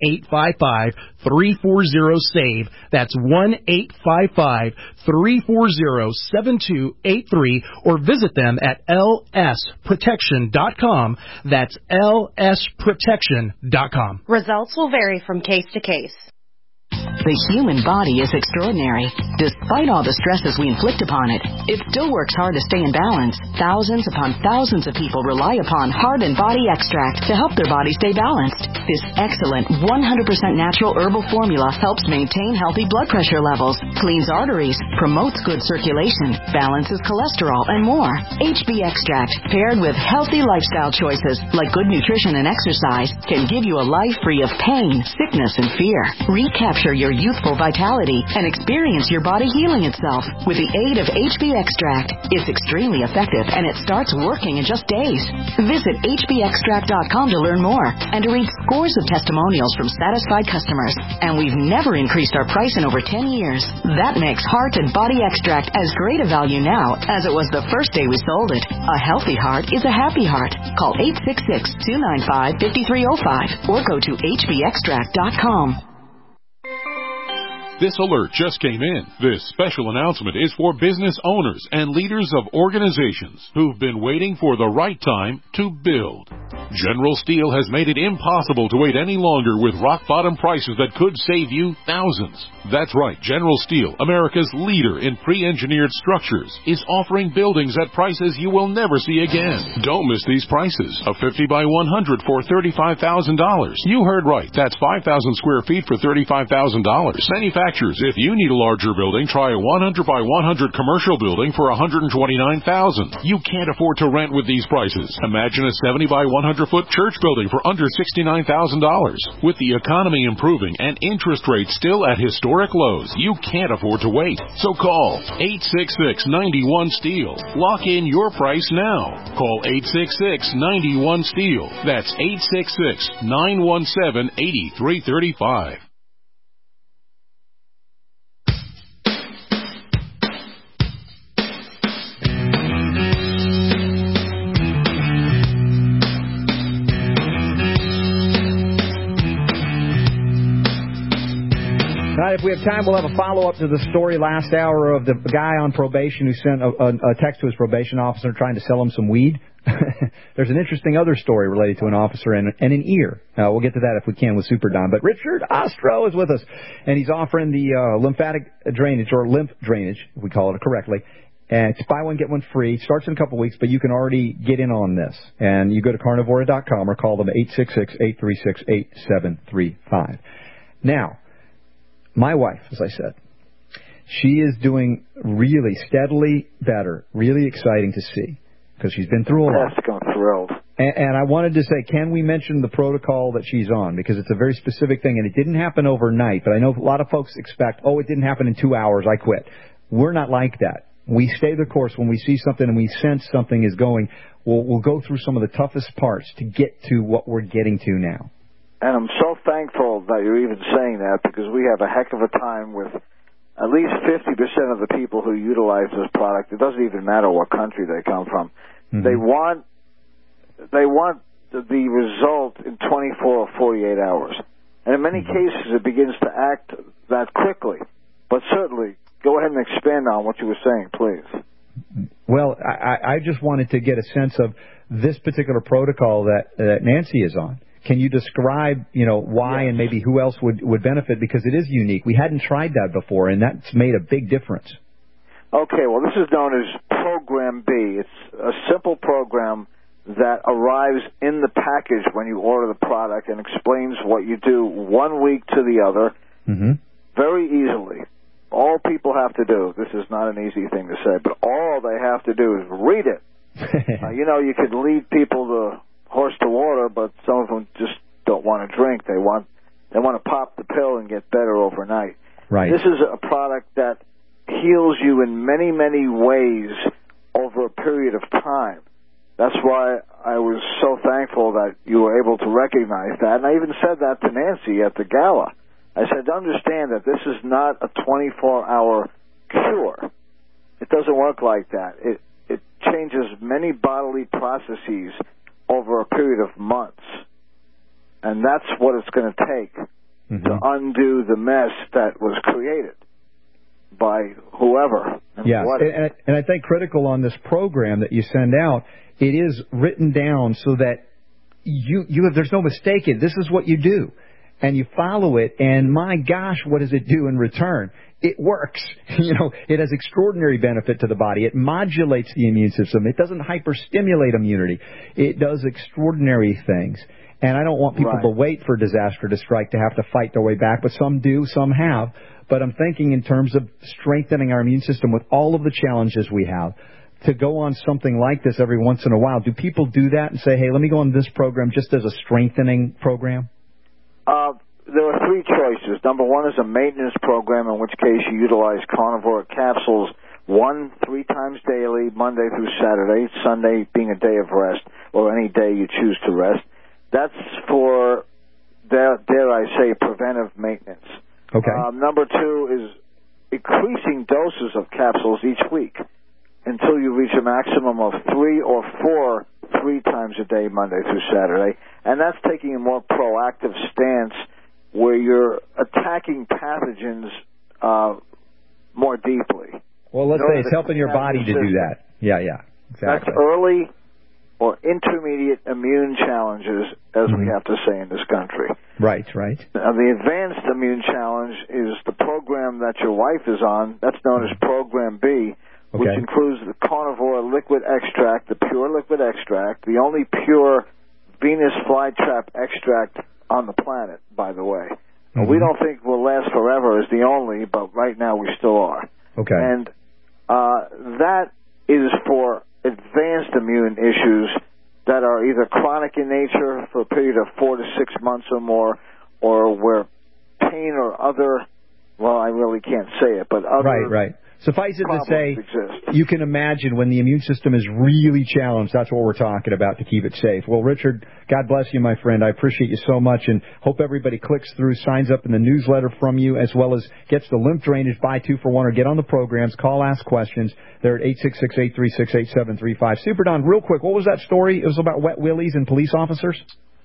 1-855-340-SAVE. That's 1-855-340-7283, or visit them at lsprotection.com. That's lsprotection.com. Results will vary from case to case. The human body is extraordinary. Despite all the stresses we inflict upon it, it still works hard to stay in balance. Thousands upon thousands of people rely upon Heart and Body Extract to help their body stay balanced. This excellent 100% natural herbal formula helps maintain healthy blood pressure levels, cleans arteries, promotes good circulation, balances cholesterol, and more. HB Extract, paired with healthy lifestyle choices like good nutrition and exercise, can give you a life free of pain, sickness, and fear. Recapture your youthful vitality and experience your body healing itself with the aid of HB Extract. It's extremely effective and it starts working in just days. Visit hbextract.com to learn more and to read scores of testimonials from satisfied customers. And we've never increased our price in over 10 years. That makes Heart and Body Extract as great a value now as it was the first day we sold it. A healthy heart is a happy heart. Call 866-295-5305 or go to hbextract.com. This alert just came in. This special announcement is for business owners and leaders of organizations who've been waiting for the right time to build. General Steel has made it impossible to wait any longer with rock-bottom prices that could save you thousands. That's right, General Steel, America's leader in pre-engineered structures, is offering buildings at prices you will never see again. Don't miss these prices. A 50 by 100 for $35,000. You heard right. That's 5,000 square feet for $35,000. Manufacturers, if you need a larger building, try a 100 by 100 commercial building for $129,000. You can't afford to rent with these prices. Imagine a 70 by 100-foot church building for under $69,000. With the economy improving and interest rates still at historic lows, you can't afford to wait. So call 866-91-STEEL. Lock in your price now. Call 866-91-STEEL. That's 866-917-8335. If we have time, we'll have a follow-up to the story last hour of the guy on probation who sent a text to his probation officer trying to sell him some weed. There's an interesting other story related to an officer and an ear. We'll get to that if we can with Super Don. But Richard Ostro is with us, and he's offering the lymphatic drainage, or lymph drainage, if we call it correctly. And it's buy one, get one free. It starts in a couple of weeks, but you can already get in on this. And you go to carnivora.com or call them 866-836-8735. Now, my wife, as I said, she is doing really steadily better, really exciting to see, because she's been through a lot. I'm thrilled. And I wanted to say, can we mention the protocol that she's on? Because it's a very specific thing, and it didn't happen overnight, but I know a lot of folks expect, it didn't happen in 2 hours, I quit. We're not like that. We stay the course. When we see something and we sense something is going, we'll go through some of the toughest parts to get to what we're getting to now. And I'm so thankful that you're even saying that, because we have a heck of a time with at least 50% of the people who utilize this product. It doesn't even matter what country they come from. Mm-hmm. They want the result in 24 or 48 hours. And in many cases, it begins to act that quickly. But certainly, go ahead and expand on what you were saying, please. Well, I just wanted to get a sense of this particular protocol that Nancy is on. Can you describe, why and maybe who else would benefit? Because it is unique. We hadn't tried that before, and that's made a big difference. Okay, well, this is known as Program B. It's a simple program that arrives in the package when you order the product and explains what you do 1 week to the other, very easily. All people have to do, this is not an easy thing to say, but all they have to do is read it. You could lead people to horse to water, but some of them just don't want to drink. They want to pop the pill and get better overnight. Right. This is a product that heals you in many, many ways over a period of time. That's why I was so thankful that you were able to recognize that. And I even said that to Nancy at the gala. I said, understand that this is not a 24-hour cure. It doesn't work like that. It changes many bodily processes over a period of months. And that's what it's going to take to undo the mess that was created by whoever. Yes, and I think critical on this program that you send out, it is written down so that there's no mistake in it. This is what you do. and you follow it, and my gosh, what does it do in return? It works. It has extraordinary benefit to the body. It modulates the immune system. It doesn't hyperstimulate immunity. It does extraordinary things. And I don't want people to wait for disaster to strike to have to fight their way back, but some do, some have. But I'm thinking in terms of strengthening our immune system with all of the challenges we have, to go on something like this every once in a while. Do people do that and say, hey, let me go on this program just as a strengthening program? There are three choices. Number one is a maintenance program, in which case you utilize carnivore capsules 3 times daily, Monday through Saturday, Sunday being a day of rest, or any day you choose to rest. That's for, dare I say, preventive maintenance. Okay. Number two is increasing doses of capsules each week until you reach a maximum of 3 or 4 3 times a day, Monday through Saturday. And that's taking a more proactive stance where you're attacking pathogens more deeply. Well, let's say it's helping your body to do that. Yeah, exactly. That's early or intermediate immune challenges, as we have to say in this country. Right. The advanced immune challenge is the program that your wife is on. That's known as Program B, which includes the carnivore liquid extract, the pure liquid extract, the only pure Venus flytrap extract on the planet, by the way. We don't think we'll last forever as the only, but right now we still are. Okay. And that is for advanced immune issues that are either chronic in nature for a period of 4 to 6 months or more, or where pain or other, well, I really can't say it, but other Right. Suffice it to say, exist. You can imagine when the immune system is really challenged, that's what we're talking about to keep it safe. Well, Richard, God bless you, my friend. I appreciate you so much, and hope everybody clicks through, signs up in the newsletter from you, as well as gets the lymph drainage, buy 2 for 1, or get on the programs, call, ask questions. They're at 866-836-8735. Super Don, real quick, what was that story? It was about wet willies and police officers?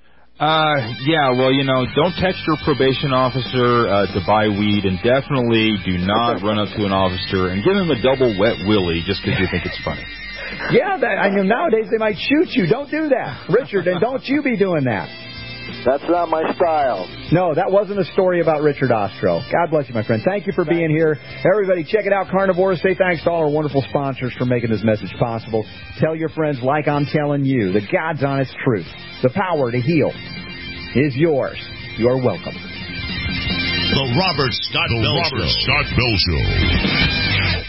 Don't text your probation officer to buy weed, and definitely do not run up to an officer and give him a double wet willy just because you think it's funny. Yeah, nowadays they might shoot you. Don't do that, Richard, and don't you be doing that. That's not my style. No, that wasn't a story about Richard Ostro. God bless you, my friend. Thank you for being here. Everybody, check it out, Carnivores. Say thanks to all our wonderful sponsors for making this message possible. Tell your friends, like I'm telling you, the God's honest truth, the power to heal is yours. You are welcome. The Robert Scott Bell Show.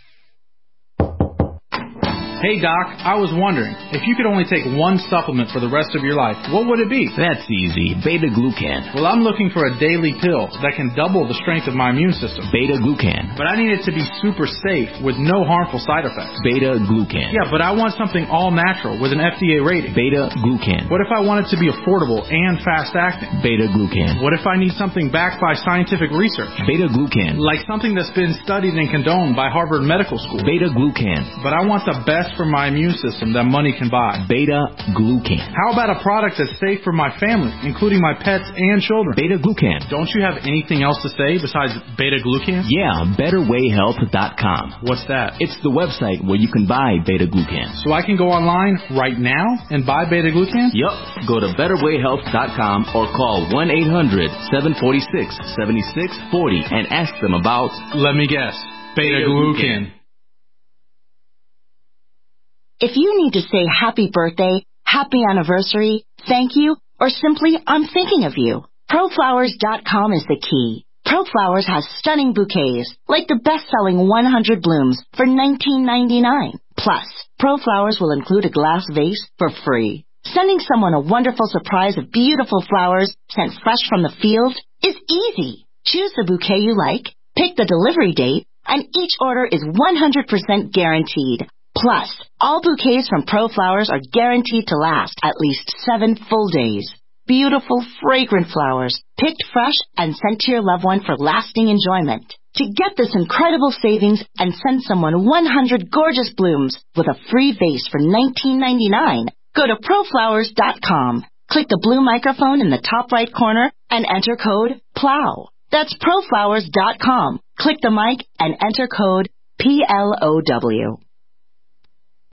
Hey, Doc, I was wondering, if you could only take one supplement for the rest of your life, what would it be? That's easy. Beta-glucan. Well, I'm looking for a daily pill that can double the strength of my immune system. Beta-glucan. But I need it to be super safe with no harmful side effects. Beta-glucan. Yeah, but I want something all-natural with an FDA rating. Beta-glucan. What if I want it to be affordable and fast-acting? Beta-glucan. What if I need something backed by scientific research? Beta-glucan. Like something that's been studied and condoned by Harvard Medical School. Beta-glucan. But I want the best for my immune system that money can buy. Beta-glucan. How about a product that's safe for my family, including my pets and children? Beta-glucan. Don't you have anything else to say besides beta-glucan? Yeah, BetterWayHealth.com. What's that? It's the website where you can buy beta-glucan. So I can go online right now and buy beta-glucan? Yup. Go to BetterWayHealth.com or call 1-800-746-7640 and ask them about... Let me guess. Beta-glucan. If you need to say happy birthday, happy anniversary, thank you, or simply I'm thinking of you, ProFlowers.com is the key. ProFlowers has stunning bouquets, like the best-selling 100 blooms for $19.99. Plus, ProFlowers will include a glass vase for free. Sending someone a wonderful surprise of beautiful flowers sent fresh from the field is easy. Choose the bouquet you like, pick the delivery date, and each order is 100% guaranteed. Plus, all bouquets from ProFlowers are guaranteed to last at least 7 full days. Beautiful, fragrant flowers, picked fresh and sent to your loved one for lasting enjoyment. To get this incredible savings and send someone 100 gorgeous blooms with a free vase for $19.99, go to ProFlowers.com. Click the blue microphone in the top right corner and enter code PLOW. That's ProFlowers.com. Click the mic and enter code PLOW.